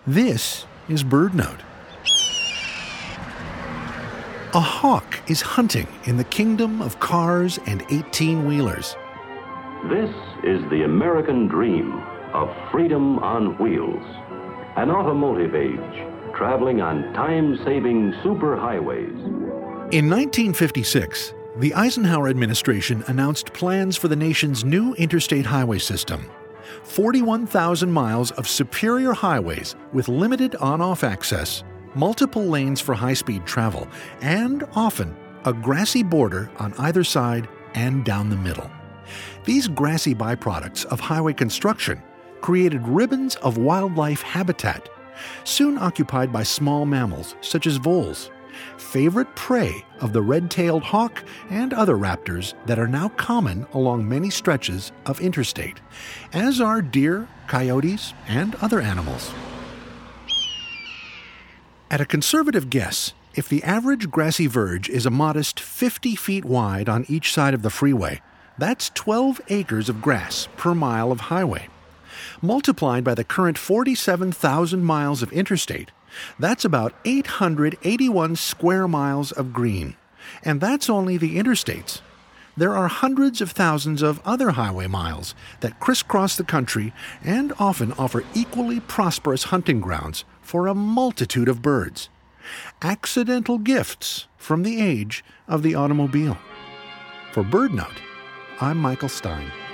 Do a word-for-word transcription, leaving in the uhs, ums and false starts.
This is BirdNote. A hawk is hunting in the kingdom of cars and eighteen-wheelers. This is the American dream of freedom on wheels. An automotive age traveling on time-saving superhighways. In nineteen fifty-six, the Eisenhower administration announced plans for the nation's new interstate highway system. forty-one thousand miles of superior highways with limited on-off access, multiple lanes for high-speed travel, and often a grassy border on either side and down the middle. These grassy byproducts of highway construction created ribbons of wildlife habitat, soon occupied by small mammals such as voles, favorite prey of the red-tailed hawk and other raptors that are now common along many stretches of interstate, as are deer, coyotes, and other animals. At a conservative guess, if the average grassy verge is a modest fifty feet wide on each side of the freeway, that's twelve acres of grass per mile of highway. Multiplied by the current forty-seven thousand miles of interstate, that's about eight hundred eighty-one square miles of green. And that's only the interstates. There are hundreds of thousands of other highway miles that crisscross the country and often offer equally prosperous hunting grounds for a multitude of birds. Accidental gifts from the age of the automobile. For BirdNote, I'm Michael Stein.